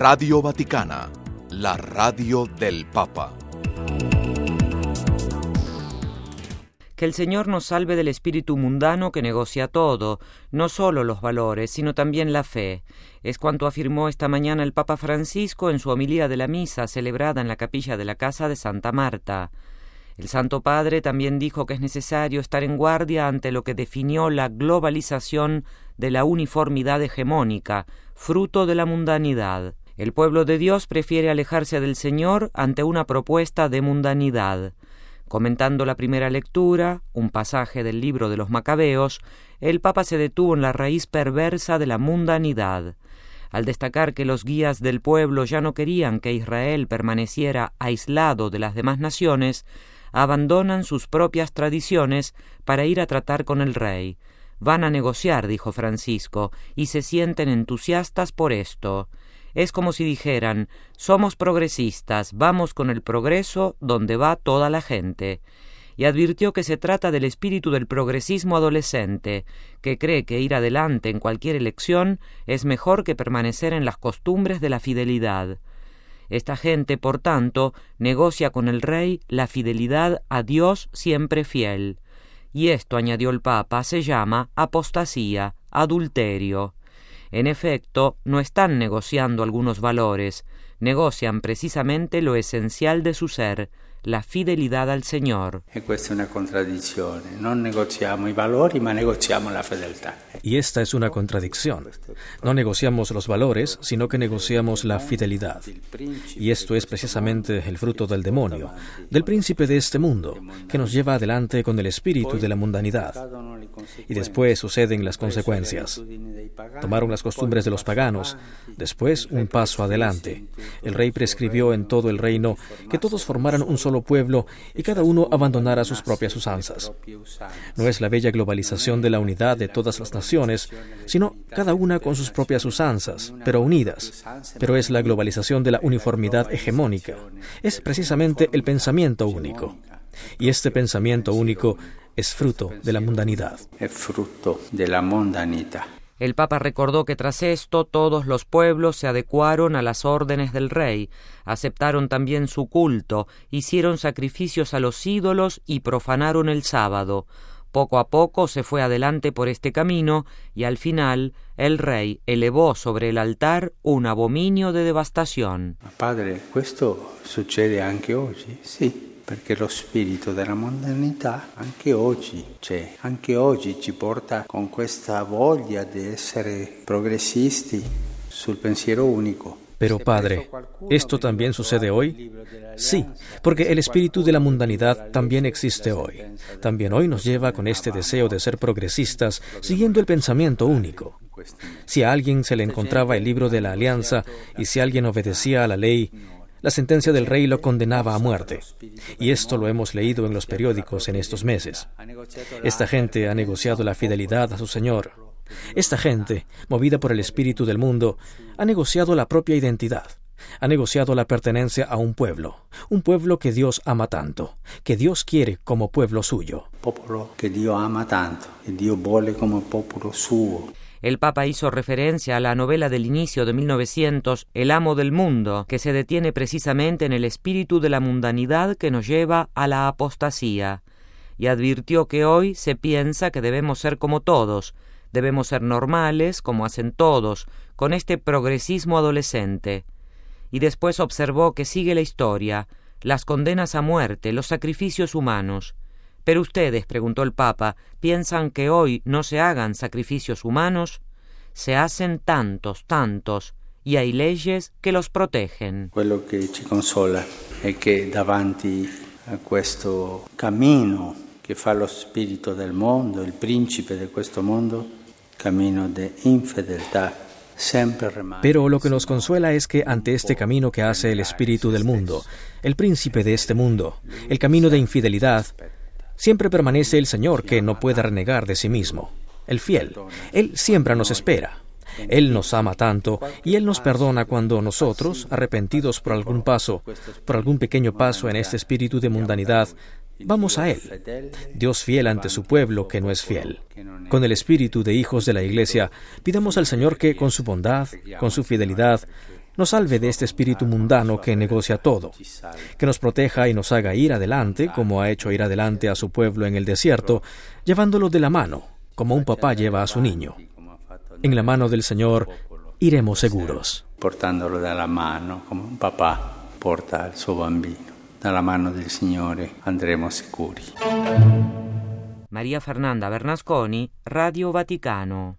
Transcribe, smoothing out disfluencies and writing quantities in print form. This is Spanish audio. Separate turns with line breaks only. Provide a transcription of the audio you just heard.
Radio Vaticana, la radio del Papa.
Que el Señor nos salve del espíritu mundano que negocia todo, no solo los valores, sino también la fe. Es cuanto afirmó esta mañana el Papa Francisco en su homilía de la misa celebrada en la capilla de la casa de Santa Marta. El Santo Padre también dijo que es necesario estar en guardia ante lo que definió la globalización de la uniformidad hegemónica, fruto de la mundanidad. El pueblo de Dios prefiere alejarse del Señor ante una propuesta de mundanidad. Comentando la primera lectura, un pasaje del libro de los Macabeos, el Papa se detuvo en la raíz perversa de la mundanidad. Al destacar que los guías del pueblo ya no querían que Israel permaneciera aislado de las demás naciones, abandonan sus propias tradiciones para ir a tratar con el rey. Van a negociar, dijo Francisco, y se sienten entusiastas por esto. Es como si dijeran, somos progresistas, vamos con el progreso donde va toda la gente. Y advirtió que se trata del espíritu del progresismo adolescente, que cree que ir adelante en cualquier elección es mejor que permanecer en las costumbres de la fidelidad. Esta gente, por tanto, negocia con el rey la fidelidad a Dios siempre fiel. Y esto, añadió el Papa, se llama apostasía, adulterio. En efecto, no están negociando algunos valores, negocian precisamente lo esencial de su ser, la fidelidad al Señor.
E questa è una contraddizione. Non negoziamo i valori, ma negoziamo la fedeltà.
Y esta es una contradicción. No negociamos los valores, sino que negociamos la fidelidad. Y esto es precisamente el fruto del demonio, del príncipe de este mundo, que nos lleva adelante con el espíritu de la mundanidad. Y después suceden las consecuencias. Tomaron las costumbres de los paganos, después un paso adelante. El rey prescribió en todo el reino que todos formaran un solo pueblo y cada uno abandonara sus propias usanzas. No es la bella globalización de la unidad de todas las naciones, sino cada una con sus propias usanzas, pero unidas. Pero es la globalización de la uniformidad hegemónica. Es precisamente el pensamiento único. Y este pensamiento único es fruto de la mundanidad.
Es fruto de la mundanidad.
El Papa recordó que tras esto todos los pueblos se adecuaron a las órdenes del rey, aceptaron también su culto, hicieron sacrificios a los ídolos y profanaron el sábado. Poco a poco se fue adelante por este camino y al final el rey elevó sobre el altar un abominio de devastación.
Padre, ¿esto sucede anche oggi? Sí. Perché lo spirito della mondanità anche oggi c'è, anche oggi ci porta con questa voglia di essere progressisti sul pensiero único.
Pero Padre, ¿esto también sucede hoy? Sí, porque el espíritu de la mundanidad también existe hoy. También hoy nos lleva con este deseo de ser progresistas, siguiendo el pensamiento único. Si a alguien se le encontraba el libro de la alianza y si alguien obedecía a la ley, la sentencia del rey lo condenaba a muerte. Y esto lo hemos leído en los periódicos en estos meses. Esta gente ha negociado la fidelidad a su Señor. Esta gente, movida por el espíritu del mundo, ha negociado la propia identidad. Ha negociado la pertenencia a un pueblo que Dios ama tanto, que Dios quiere como pueblo suyo.
Pueblo que Dios ama tanto, que Dios vuole como pueblo suyo.
El Papa hizo referencia a la novela del inicio de 1900, El amo del mundo, que se detiene precisamente en el espíritu de la mundanidad que nos lleva a la apostasía, y advirtió que hoy se piensa que debemos ser como todos, debemos ser normales, como hacen todos, con este progresismo adolescente. Y después observó que sigue la historia, las condenas a muerte, los sacrificios humanos. ¿Pero ustedes, preguntó el Papa, piensan que hoy no se hagan sacrificios humanos? Se hacen tantos, y hay leyes que los protegen.
Quello che ci consola è che davanti a questo cammino che fa lo spirito del mondo, il principe di questo mondo, cammino di infedeltà, sempre rimane.
Pero lo que nos consuela es que ante este camino que hace el espíritu del mundo, el príncipe de este mundo, el camino de infidelidad, siempre permanece el Señor que no puede renegar de sí mismo, el fiel. Él siempre nos espera. Él nos ama tanto y Él nos perdona cuando nosotros, arrepentidos por algún paso, por algún pequeño paso en este espíritu de mundanidad, vamos a Él. Dios fiel ante su pueblo que no es fiel. Con el espíritu de hijos de la Iglesia, pidamos al Señor que con su bondad, con su fidelidad, nos salve de este espíritu mundano que negocia todo, que nos proteja y nos haga ir adelante, como ha hecho ir adelante a su pueblo en el desierto, llevándolo de la mano, como un papá lleva a su niño. En la mano del Señor iremos seguros.
Portandolo dalla mano, come un papà porta il suo bambino. Dalla mano del Signore andremo sicuri.
Maria Fernanda Bernasconi, Radio Vaticano.